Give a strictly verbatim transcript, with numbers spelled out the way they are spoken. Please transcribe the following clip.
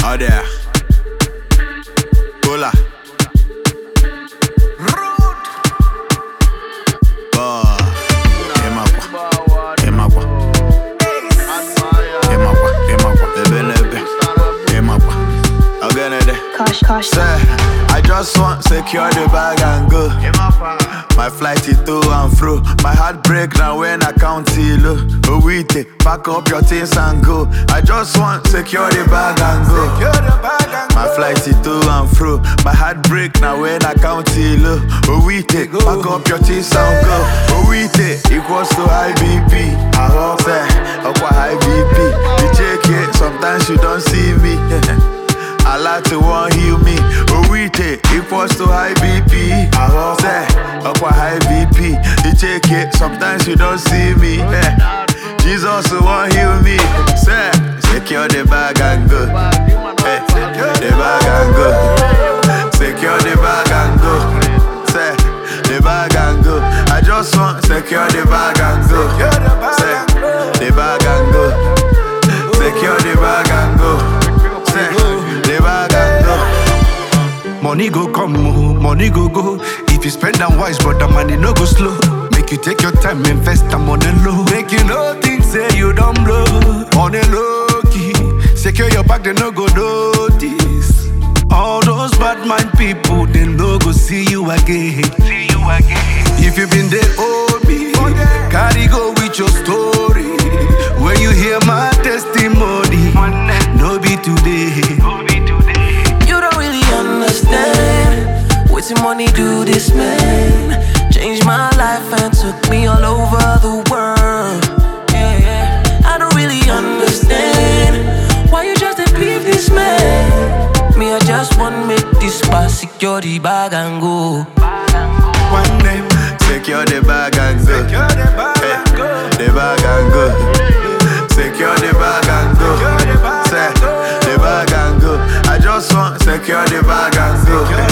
Oh there. Hola. Rude. Oh. Emakwa. Emakwa. Emakwa. Emakwa. Lebe lebe. Emakwa. Again there. Kosh, kosh. Say, I just want secure the bag and go. My flight is to and fro. My heart break now when I count till low. Oh we take, pack up your things and go. I just want secure the bag and go. My flight is to and fro. My heart break now when I count till low. Oh we take, pack up your things and go. Oh we take, equals to high B P. I hope say, up high B P. You check it, sometimes you don't see me. I like to want heal me. Oh we take, equals to high B P. I hope say, up high B P. You check it, sometimes you don't see me. Yeah. Jesus want heal me. Say, secure the bag and go. Hey, the bag and go. Secure the bag and go. Say, the bag and go. I just want secure the bag and go. Say, the bag and go. Secure the bag and go. Say, the bag and go. Money go come, money go go. If you spend them wise, but the money no go slow. Make you take your time, invest them on the low. Make you know things say you don't blow. On the low key, secure your bag, they no go notice. All those bad mind people, they no go see you again. See you again. If you been there, owe me. Carry go with your story. When you hear my testimony, no be today. You don't really understand. What's your money do this, man? Changed my life and took me all over the world. Yeah, yeah. I don't really understand why you just leave this man. Me, I just want make this pass, secure the bag and go. One name, secure the bag and go. Hey, the bag and go. Secure the bag and go. Say, the bag and go. I just want secure the bag and go.